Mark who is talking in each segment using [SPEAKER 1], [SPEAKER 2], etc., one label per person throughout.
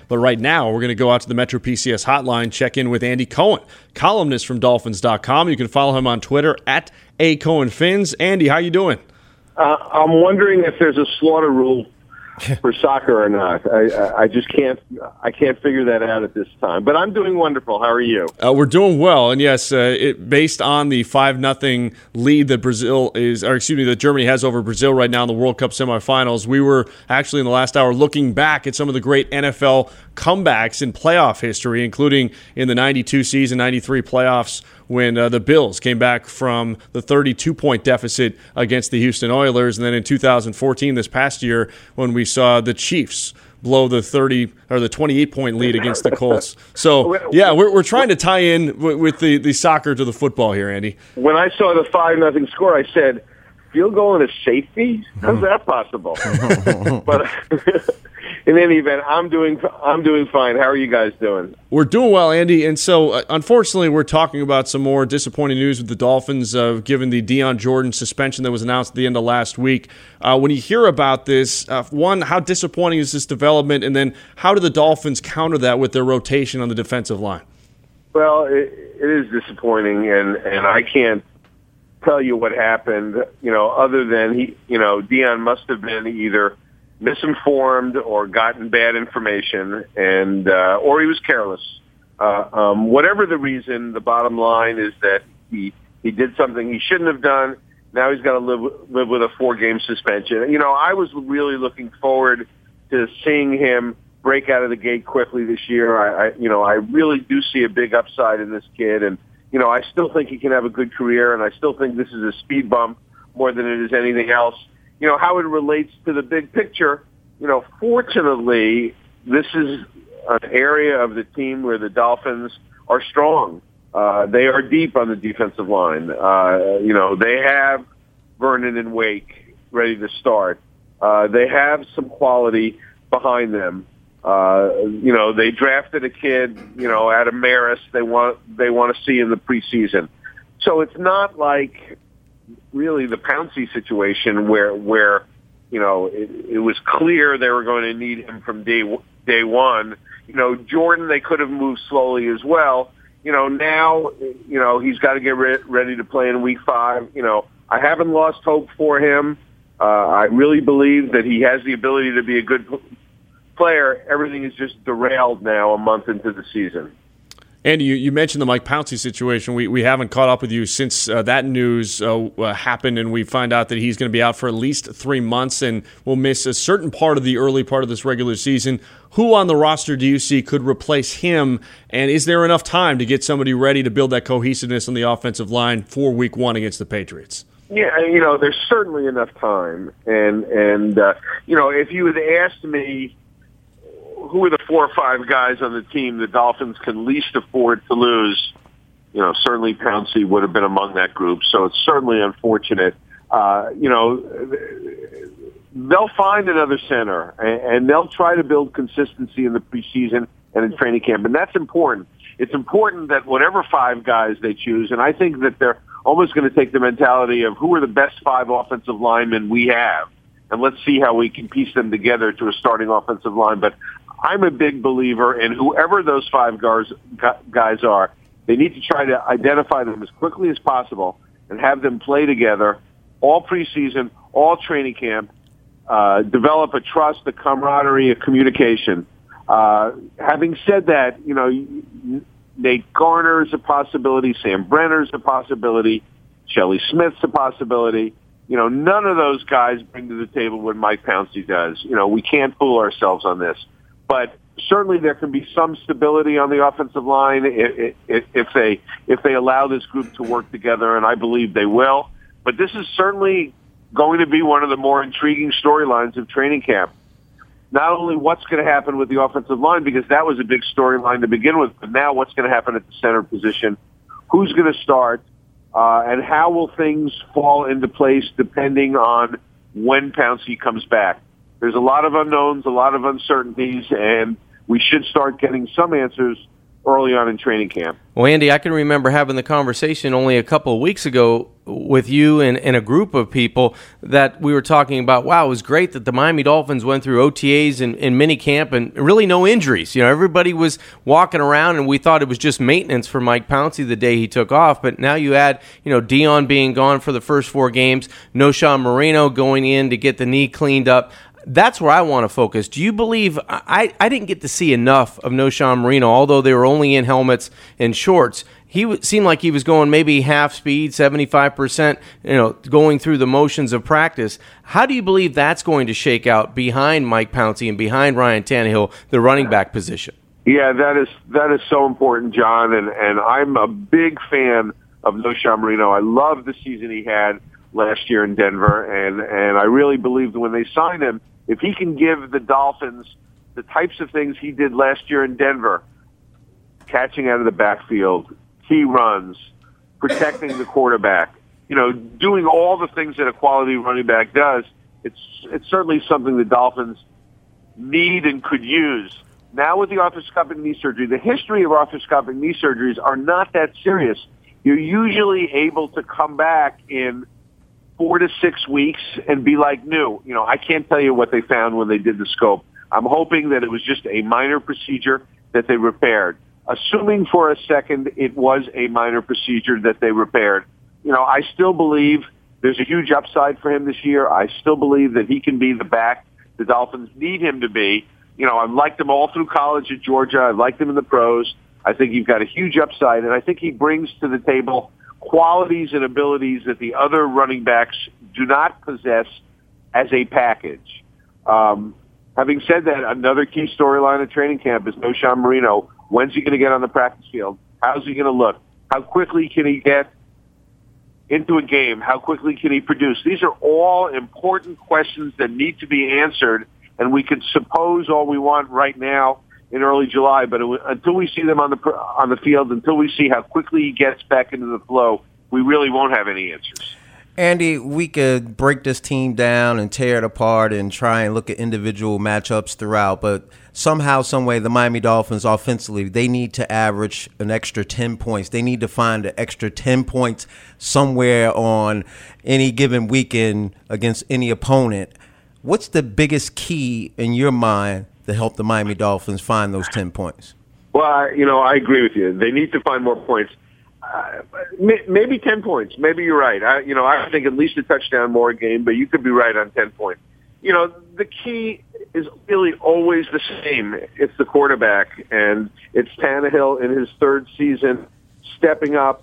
[SPEAKER 1] But right now, we're going to go out to the Metro PCS hotline, check in with Andy Cohen, columnist from Dolphins.com. You can follow him on Twitter at @ACohenFins. Andy, how you doing?
[SPEAKER 2] I'm wondering if there's a slaughter rule for soccer or not. I just can't figure that out at this time. But I'm doing wonderful. How are you?
[SPEAKER 1] We're doing well, and yes, based on the 5-0 lead that that Germany has over Brazil right now in the World Cup semifinals, we were actually in the last hour looking back at some of the great NFL comebacks in playoff history, including in the 92 season, 93 playoffs, when the Bills came back from the 32-point deficit against the Houston Oilers, and then in 2014, this past year, when we saw the Chiefs blow the 28-point lead against the Colts. So, yeah, we're trying to tie in with the soccer to the football here, Andy.
[SPEAKER 2] When I saw the 5-0 score, I said, field goal and a safety? How's that possible? But in any event, I'm doing fine. How are you guys doing?
[SPEAKER 1] We're doing well, Andy. And so, unfortunately, we're talking about some more disappointing news with the Dolphins, given the Deion Jordan suspension that was announced at the end of last week. When you hear about this, one, how disappointing is this development? And then how do the Dolphins counter that with their rotation on the defensive line?
[SPEAKER 2] Well, it is disappointing, and I can't tell you what happened, other than Deion must have been either misinformed or gotten bad information, and or he was careless. Whatever the reason, the bottom line is that he did something he shouldn't have done. Now he's got to live with a 4-game suspension. I was really looking forward to seeing him break out of the gate quickly this year. I really do see a big upside in this kid, and I still think he can have a good career, and I still think this is a speed bump more than it is anything else. How it relates to the big picture, fortunately, this is an area of the team where the Dolphins are strong. They are deep on the defensive line. They have Vernon and Wake ready to start. They have some quality behind them. They drafted a kid, Adam Maris. They want to see in the preseason. So it's not like really the Pouncey situation where it was clear they were going to need him from day one. Jordan, they could have moved slowly as well. Now, he's got to get ready to play in week 5. I haven't lost hope for him. I really believe that he has the ability to be a good player. Everything is just derailed now a month into the season.
[SPEAKER 1] Andy, you mentioned the Mike Pouncey situation. We haven't caught up with you since that news happened, and we find out that he's going to be out for at least 3 months and will miss a certain part of the early part of this regular season. Who on the roster do you see could replace him, and is there enough time to get somebody ready to build that cohesiveness on the offensive line for Week 1 against the Patriots?
[SPEAKER 2] Yeah, there's certainly enough time, and if you had asked me who are the 4 or 5 guys on the team the Dolphins can least afford to lose, certainly Pouncey would have been among that group. So it's certainly unfortunate. They'll find another center, and they'll try to build consistency in the preseason and in training camp, and that's important. It's important that whatever 5 guys they choose, and I think that they're almost going to take the mentality of who are the best 5 offensive linemen we have, and let's see how we can piece them together to a starting offensive line. But I'm a big believer in whoever those 5 guys are, they need to try to identify them as quickly as possible and have them play together all preseason, all training camp, develop a trust, a camaraderie, a communication. Having said that, Nate Garner's a possibility, Sam Brenner's a possibility, Shelley Smith's a possibility. None of those guys bring to the table what Mike Pouncey does. We can't fool ourselves on this. But certainly there can be some stability on the offensive line if they allow this group to work together, and I believe they will. But this is certainly going to be one of the more intriguing storylines of training camp. Not only what's going to happen with the offensive line, because that was a big storyline to begin with, but now what's going to happen at the center position, who's going to start, and how will things fall into place depending on when Pouncey comes back. There's a lot of unknowns, a lot of uncertainties, and we should start getting some answers early on in training camp.
[SPEAKER 3] Well, Andy, I can remember having the conversation only a couple of weeks ago with you and a group of people that we were talking about, wow, it was great that the Miami Dolphins went through OTAs and minicamp and really no injuries. Everybody was walking around, and we thought it was just maintenance for Mike Pouncey the day he took off. But now you add, Dion being gone for the first 4 games, Knowshon Moreno going in to get the knee cleaned up. That's where I want to focus. Do you believe I didn't get to see enough of Knowshon Moreno, although they were only in helmets and shorts. He seemed like he was going maybe half speed, 75%, going through the motions of practice. How do you believe that's going to shake out behind Mike Pouncey and behind Ryan Tannehill, the running back position?
[SPEAKER 2] Yeah, that is so important, John, and I'm a big fan of Knowshon Moreno. I love the season he had last year in Denver, and I really believed when they signed him, if he can give the Dolphins the types of things he did last year in Denver, catching out of the backfield, key runs, protecting the quarterback, doing all the things that a quality running back does, it's certainly something the Dolphins need and could use. Now with the arthroscopic knee surgery, the history of arthroscopic knee surgeries are not that serious. You're usually able to come back in 4 to 6 weeks and be like new. I can't tell you what they found when they did the scope. I'm hoping that it was just a minor procedure that they repaired. Assuming for a second it was a minor procedure that they repaired, I still believe there's a huge upside for him this year. I still believe that he can be the back the Dolphins need him to be. I've liked him all through college at Georgia. I've liked him in the pros. I think he's got a huge upside, and I think he brings to the table qualities and abilities that the other running backs do not possess as a package. Having said that, another key storyline of training camp is Knowshon Moreno. When's he going to get on the practice field? How's he going to look? How quickly can he get into a game? How quickly can he produce? These are all important questions that need to be answered, and we can suppose all we want right now in early July, but until we see them on the field, until we see how quickly he gets back into the flow, we really won't have any answers.
[SPEAKER 4] Andy, we could break this team down and tear it apart and try and look at individual matchups throughout, but somehow, some way, the Miami Dolphins offensively, they need to average an extra 10 points. They need to find an extra 10 points somewhere on any given weekend against any opponent. What's the biggest key in your mind to help the Miami Dolphins find those 10 points?
[SPEAKER 2] Well, I agree with you. They need to find more points. Maybe 10 points. Maybe you're right. I think at least a touchdown more a game, but you could be right on 10 points. The key is really always the same. It's the quarterback, and it's Tannehill in his 3rd season, stepping up,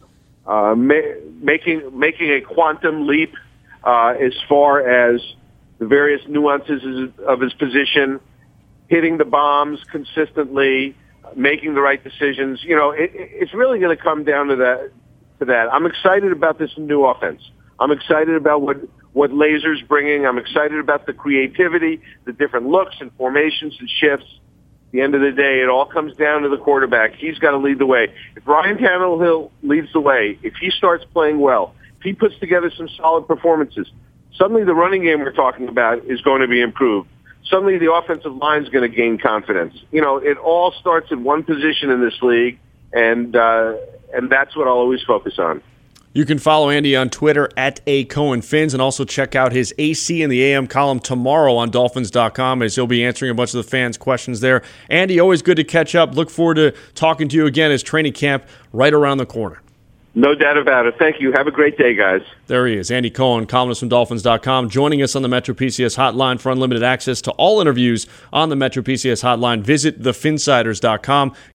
[SPEAKER 2] making a quantum leap as far as the various nuances of his position, hitting the bombs consistently, making the right decisions. It's really going to come down to that. I'm excited about this new offense. I'm excited about what Lazer's bringing. I'm excited about the creativity, the different looks and formations and shifts. At the end of the day, it all comes down to the quarterback. He's got to lead the way. If Ryan Tannehill leads the way, if he starts playing well, if he puts together some solid performances, suddenly the running game we're talking about is going to be improved. Suddenly the offensive line is going to gain confidence. It all starts in one position in this league, and that's what I'll always focus on.
[SPEAKER 1] You can follow Andy on Twitter at @ACohenFins, and also check out his AC in the AM column tomorrow on Dolphins.com, as he'll be answering a bunch of the fans' questions there. Andy, always good to catch up. Look forward to talking to you again as training camp right around the corner.
[SPEAKER 2] No doubt about it. Thank you. Have a great day, guys.
[SPEAKER 1] There he is, Andy Cohen, columnist from Dolphins.com, joining us on the Metro PCS hotline. For unlimited access to all interviews on the Metro PCS hotline, visit thefinsiders.com.